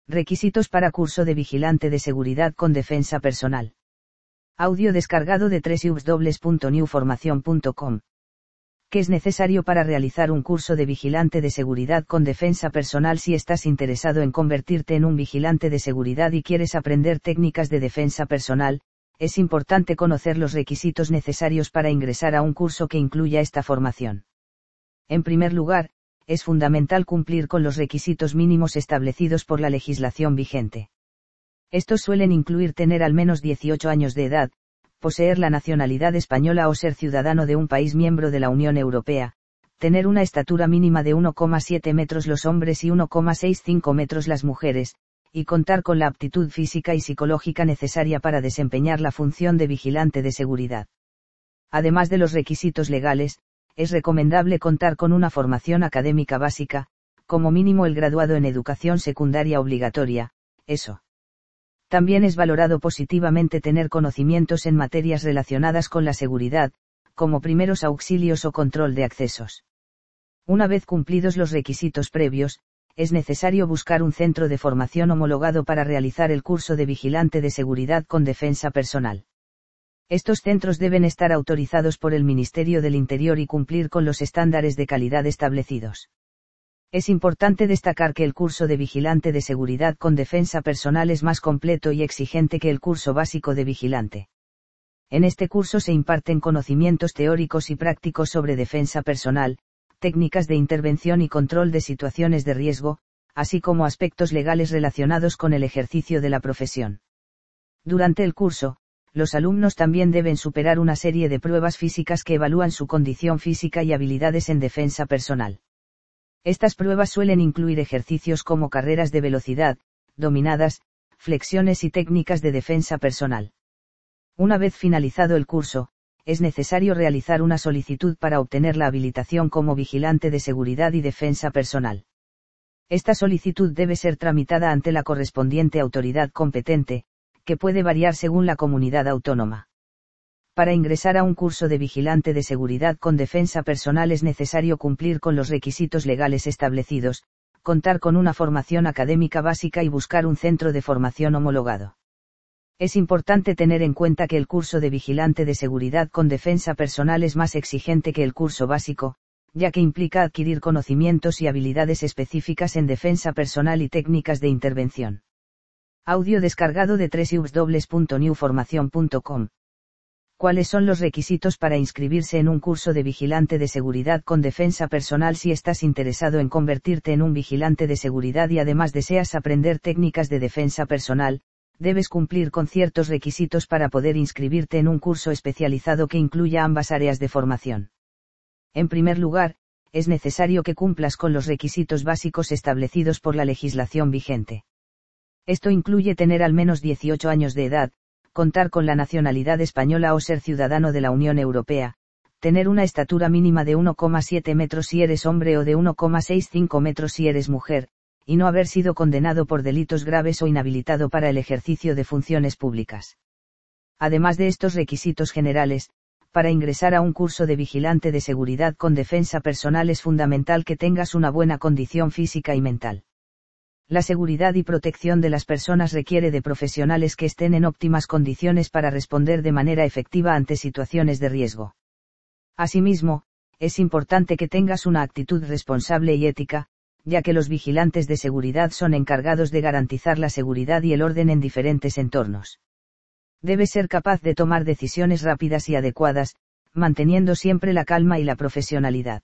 Requisitos para curso de vigilante de seguridad con defensa personal. Audio descargado de www.newformacion.com. ¿Qué es necesario para realizar un curso de vigilante de seguridad con defensa personal? Si estás interesado en convertirte en un vigilante de seguridad y quieres aprender técnicas de defensa personal, es importante conocer los requisitos necesarios para ingresar a un curso que incluya esta formación. En primer lugar, es fundamental cumplir con los requisitos mínimos establecidos por la legislación vigente. Estos suelen incluir tener al menos 18 años de edad, poseer la nacionalidad española o ser ciudadano de un país miembro de la Unión Europea, tener una estatura mínima de 1,7 metros los hombres y 1,65 metros las mujeres, y contar con la aptitud física y psicológica necesaria para desempeñar la función de vigilante de seguridad. Además de los requisitos legales, es recomendable contar con una formación académica básica, como mínimo el graduado en educación secundaria obligatoria, ESO. También es valorado positivamente tener conocimientos en materias relacionadas con la seguridad, como primeros auxilios o control de accesos. Una vez cumplidos los requisitos previos, es necesario buscar un centro de formación homologado para realizar el curso de vigilante de seguridad con defensa personal. Estos centros deben estar autorizados por el Ministerio del Interior y cumplir con los estándares de calidad establecidos. Es importante destacar que el curso de vigilante de seguridad con defensa personal es más completo y exigente que el curso básico de vigilante. En este curso se imparten conocimientos teóricos y prácticos sobre defensa personal, técnicas de intervención y control de situaciones de riesgo, así como aspectos legales relacionados con el ejercicio de la profesión. Durante el curso, los alumnos también deben superar una serie de pruebas físicas que evalúan su condición física y habilidades en defensa personal. Estas pruebas suelen incluir ejercicios como carreras de velocidad, dominadas, flexiones y técnicas de defensa personal. Una vez finalizado el curso, es necesario realizar una solicitud para obtener la habilitación como vigilante de seguridad y defensa personal. Esta solicitud debe ser tramitada ante la correspondiente autoridad competente, que puede variar según la comunidad autónoma. Para ingresar a un curso de vigilante de seguridad con defensa personal es necesario cumplir con los requisitos legales establecidos, contar con una formación académica básica y buscar un centro de formación homologado. Es importante tener en cuenta que el curso de vigilante de seguridad con defensa personal es más exigente que el curso básico, ya que implica adquirir conocimientos y habilidades específicas en defensa personal y técnicas de intervención. Audio descargado de www.newformacion.com. ¿Cuáles son los requisitos para inscribirse en un curso de vigilante de seguridad con defensa personal? Si estás interesado en convertirte en un vigilante de seguridad y además deseas aprender técnicas de defensa personal, debes cumplir con ciertos requisitos para poder inscribirte en un curso especializado que incluya ambas áreas de formación. En primer lugar, es necesario que cumplas con los requisitos básicos establecidos por la legislación vigente. Esto incluye tener al menos 18 años de edad, contar con la nacionalidad española o ser ciudadano de la Unión Europea, tener una estatura mínima de 1,7 metros si eres hombre o de 1,65 metros si eres mujer, y no haber sido condenado por delitos graves o inhabilitado para el ejercicio de funciones públicas. Además de estos requisitos generales, para ingresar a un curso de vigilante de seguridad con defensa personal es fundamental que tengas una buena condición física y mental. La seguridad y protección de las personas requiere de profesionales que estén en óptimas condiciones para responder de manera efectiva ante situaciones de riesgo. Asimismo, es importante que tengas una actitud responsable y ética, ya que los vigilantes de seguridad son encargados de garantizar la seguridad y el orden en diferentes entornos. Debes ser capaz de tomar decisiones rápidas y adecuadas, manteniendo siempre la calma y la profesionalidad.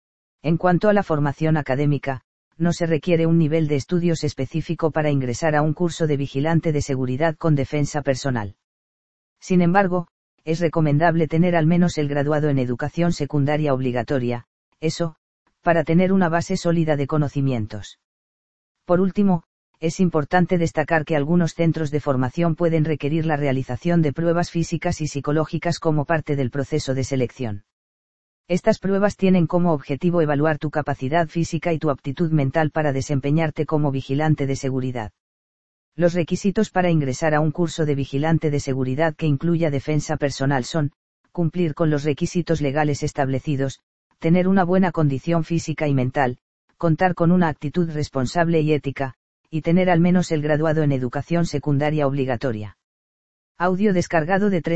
En cuanto a la formación académica, no se requiere un nivel de estudios específico para ingresar a un curso de vigilante de seguridad con defensa personal. Sin embargo, es recomendable tener al menos el graduado en educación secundaria obligatoria, ESO, para tener una base sólida de conocimientos. Por último, es importante destacar que algunos centros de formación pueden requerir la realización de pruebas físicas y psicológicas como parte del proceso de selección. Estas pruebas tienen como objetivo evaluar tu capacidad física y tu aptitud mental para desempeñarte como vigilante de seguridad. Los requisitos para ingresar a un curso de vigilante de seguridad que incluya defensa personal son: cumplir con los requisitos legales establecidos, tener una buena condición física y mental, contar con una actitud responsable y ética, y tener al menos el graduado en educación secundaria obligatoria. Audio descargado de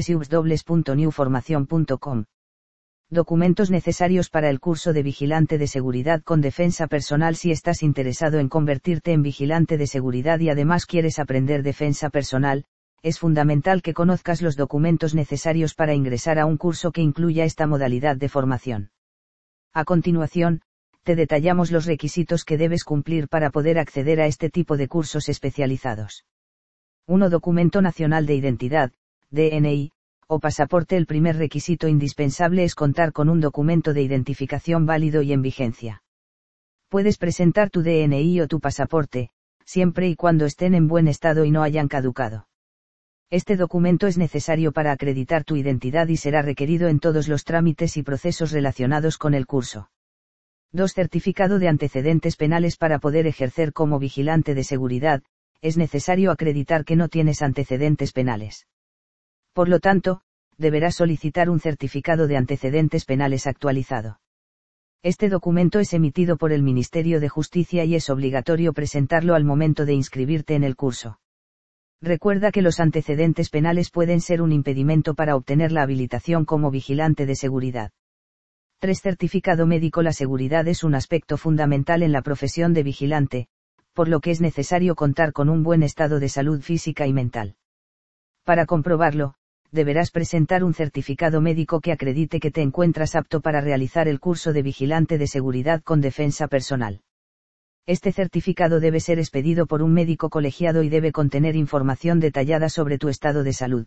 www.newformacion.com. Documentos necesarios para el curso de vigilante de seguridad con defensa personal. Si estás interesado en convertirte en vigilante de seguridad y además quieres aprender defensa personal, es fundamental que conozcas los documentos necesarios para ingresar a un curso que incluya esta modalidad de formación. A continuación, te detallamos los requisitos que debes cumplir para poder acceder a este tipo de cursos especializados. 1. Documento Nacional de Identidad, DNI, o pasaporte. El primer requisito indispensable es contar con un documento de identificación válido y en vigencia. Puedes presentar tu DNI o tu pasaporte, siempre y cuando estén en buen estado y no hayan caducado. Este documento es necesario para acreditar tu identidad y será requerido en todos los trámites y procesos relacionados con el curso. 2. Certificado de antecedentes penales. Para poder ejercer como vigilante de seguridad, es necesario acreditar que no tienes antecedentes penales. Por lo tanto, deberás solicitar un certificado de antecedentes penales actualizado. Este documento es emitido por el Ministerio de Justicia y es obligatorio presentarlo al momento de inscribirte en el curso. Recuerda que los antecedentes penales pueden ser un impedimento para obtener la habilitación como vigilante de seguridad. 3. Certificado médico. La seguridad es un aspecto fundamental en la profesión de vigilante, por lo que es necesario contar con un buen estado de salud física y mental. Para comprobarlo, deberás presentar un certificado médico que acredite que te encuentras apto para realizar el curso de vigilante de seguridad con defensa personal. Este certificado debe ser expedido por un médico colegiado y debe contener información detallada sobre tu estado de salud.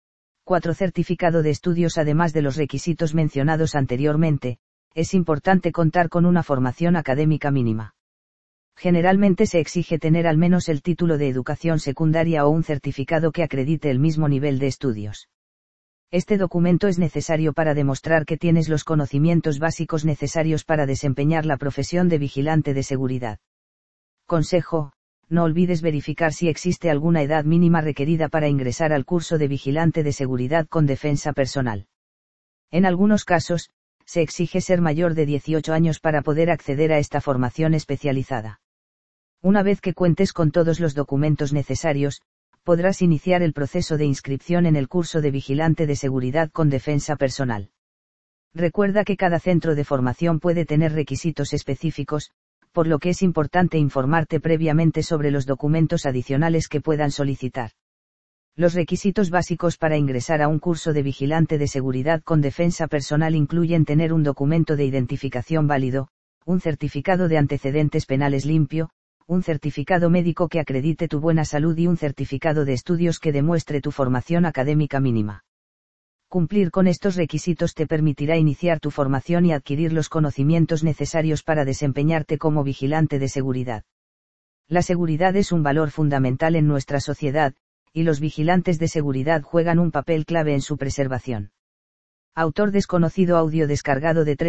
4. Certificado de estudios. Además de los requisitos mencionados anteriormente, es importante contar con una formación académica mínima. Generalmente se exige tener al menos el título de educación secundaria o un certificado que acredite el mismo nivel de estudios. Este documento es necesario para demostrar que tienes los conocimientos básicos necesarios para desempeñar la profesión de vigilante de seguridad. Consejo: no olvides verificar si existe alguna edad mínima requerida para ingresar al curso de vigilante de seguridad con defensa personal. En algunos casos, se exige ser mayor de 18 años para poder acceder a esta formación especializada. Una vez que cuentes con todos los documentos necesarios, podrás iniciar el proceso de inscripción en el curso de vigilante de seguridad con defensa personal. Recuerda que cada centro de formación puede tener requisitos específicos, por lo que es importante informarte previamente sobre los documentos adicionales que puedan solicitar. Los requisitos básicos para ingresar a un curso de vigilante de seguridad con defensa personal incluyen tener un documento de identificación válido, un certificado de antecedentes penales limpio, un certificado médico que acredite tu buena salud y un certificado de estudios que demuestre tu formación académica mínima. Cumplir con estos requisitos te permitirá iniciar tu formación y adquirir los conocimientos necesarios para desempeñarte como vigilante de seguridad. La seguridad es un valor fundamental en nuestra sociedad, y los vigilantes de seguridad juegan un papel clave en su preservación. Autor desconocido. Audio descargado de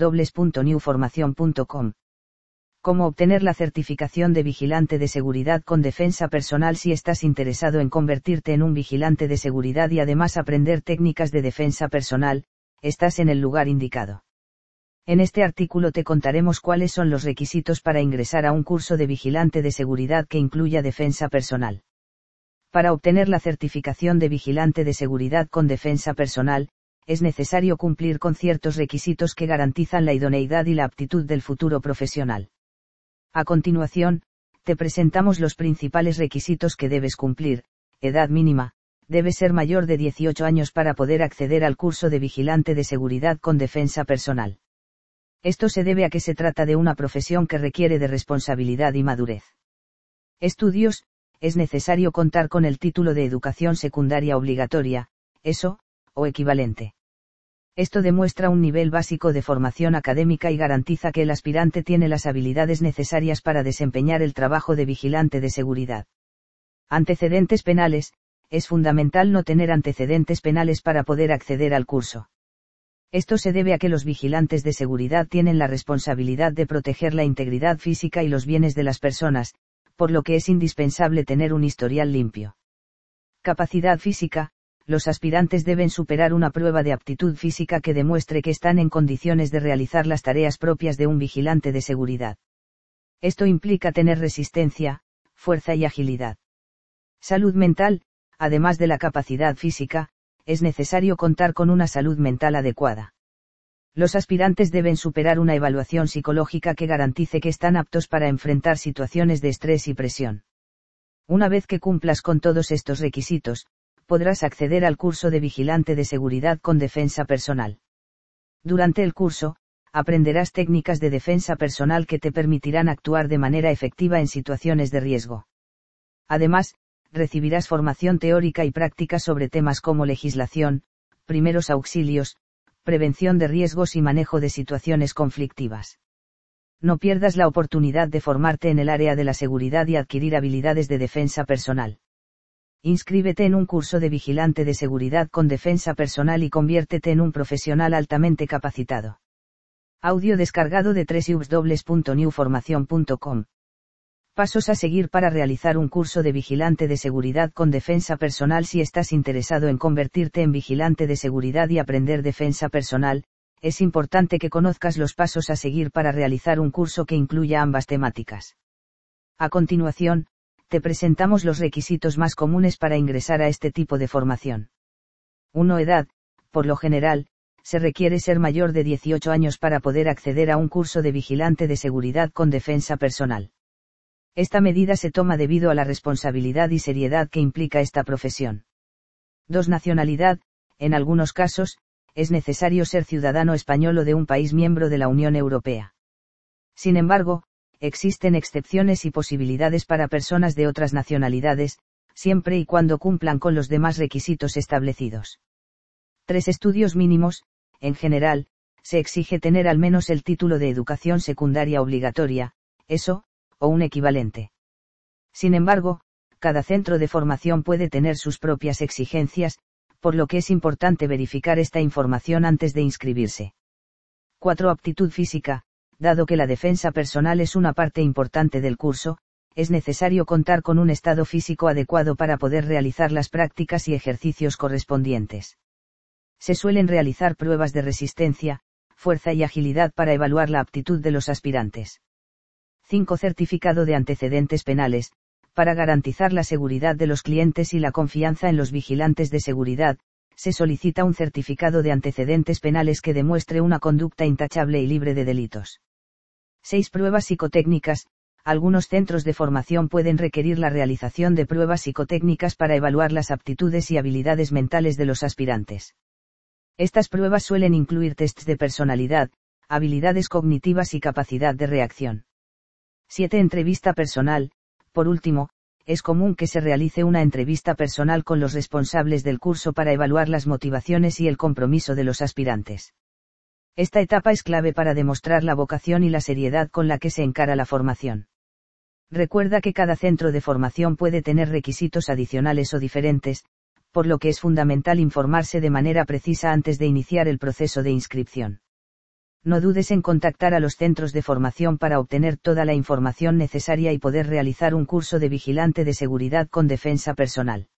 www.newformacion.com. Cómo obtener la certificación de vigilante de seguridad con defensa personal. Si estás interesado en convertirte en un vigilante de seguridad y además aprender técnicas de defensa personal, estás en el lugar indicado. En este artículo te contaremos cuáles son los requisitos para ingresar a un curso de vigilante de seguridad que incluya defensa personal. Para obtener la certificación de vigilante de seguridad con defensa personal, es necesario cumplir con ciertos requisitos que garantizan la idoneidad y la aptitud del futuro profesional. A continuación, te presentamos los principales requisitos que debes cumplir. Edad mínima: debes ser mayor de 18 años para poder acceder al curso de vigilante de seguridad con defensa personal. Esto se debe a que se trata de una profesión que requiere de responsabilidad y madurez. Estudios: es necesario contar con el título de educación secundaria obligatoria, ESO, o equivalente. Esto demuestra un nivel básico de formación académica y garantiza que el aspirante tiene las habilidades necesarias para desempeñar el trabajo de vigilante de seguridad. Antecedentes penales: es fundamental no tener antecedentes penales para poder acceder al curso. Esto se debe a que los vigilantes de seguridad tienen la responsabilidad de proteger la integridad física y los bienes de las personas, por lo que es indispensable tener un historial limpio. Capacidad física: los aspirantes deben superar una prueba de aptitud física que demuestre que están en condiciones de realizar las tareas propias de un vigilante de seguridad. Esto implica tener resistencia, fuerza y agilidad. Salud mental. Además de la capacidad física, es necesario contar con una salud mental adecuada. Los aspirantes deben superar una evaluación psicológica que garantice que están aptos para enfrentar situaciones de estrés y presión. Una vez que cumplas con todos estos requisitos, podrás acceder al curso de vigilante de seguridad con defensa personal. Durante el curso, aprenderás técnicas de defensa personal que te permitirán actuar de manera efectiva en situaciones de riesgo. Además, recibirás formación teórica y práctica sobre temas como legislación, primeros auxilios, prevención de riesgos y manejo de situaciones conflictivas. No pierdas la oportunidad de formarte en el área de la seguridad y adquirir habilidades de defensa personal. Inscríbete en un curso de vigilante de seguridad con defensa personal y conviértete en un profesional altamente capacitado. Audio descargado de www.newformacion.com. Pasos a seguir para realizar un curso de vigilante de seguridad con defensa personal. Si estás interesado en convertirte en vigilante de seguridad y aprender defensa personal, es importante que conozcas los pasos a seguir para realizar un curso que incluya ambas temáticas. A continuación, te presentamos los requisitos más comunes para ingresar a este tipo de formación. 1. Edad. Por lo general, se requiere ser mayor de 18 años para poder acceder a un curso de vigilante de seguridad con defensa personal. Esta medida se toma debido a la responsabilidad y seriedad que implica esta profesión. 2. Nacionalidad. En algunos casos, es necesario ser ciudadano español o de un país miembro de la Unión Europea. Sin embargo, existen excepciones y posibilidades para personas de otras nacionalidades, siempre y cuando cumplan con los demás requisitos establecidos. 3. Estudios mínimos. En general, se exige tener al menos el título de educación secundaria obligatoria, ESO, o un equivalente. Sin embargo, cada centro de formación puede tener sus propias exigencias, por lo que es importante verificar esta información antes de inscribirse. 4. Aptitud física. Dado que la defensa personal es una parte importante del curso, es necesario contar con un estado físico adecuado para poder realizar las prácticas y ejercicios correspondientes. Se suelen realizar pruebas de resistencia, fuerza y agilidad para evaluar la aptitud de los aspirantes. 5. Certificado de antecedentes penales. Para garantizar la seguridad de los clientes y la confianza en los vigilantes de seguridad, se solicita un certificado de antecedentes penales que demuestre una conducta intachable y libre de delitos. 6. Pruebas psicotécnicas. Algunos centros de formación pueden requerir la realización de pruebas psicotécnicas para evaluar las aptitudes y habilidades mentales de los aspirantes. Estas pruebas suelen incluir tests de personalidad, habilidades cognitivas y capacidad de reacción. 7. Entrevista personal. Por último, es común que se realice una entrevista personal con los responsables del curso para evaluar las motivaciones y el compromiso de los aspirantes. Esta etapa es clave para demostrar la vocación y la seriedad con la que se encara la formación. Recuerda que cada centro de formación puede tener requisitos adicionales o diferentes, por lo que es fundamental informarse de manera precisa antes de iniciar el proceso de inscripción. No dudes en contactar a los centros de formación para obtener toda la información necesaria y poder realizar un curso de vigilante de seguridad con defensa personal.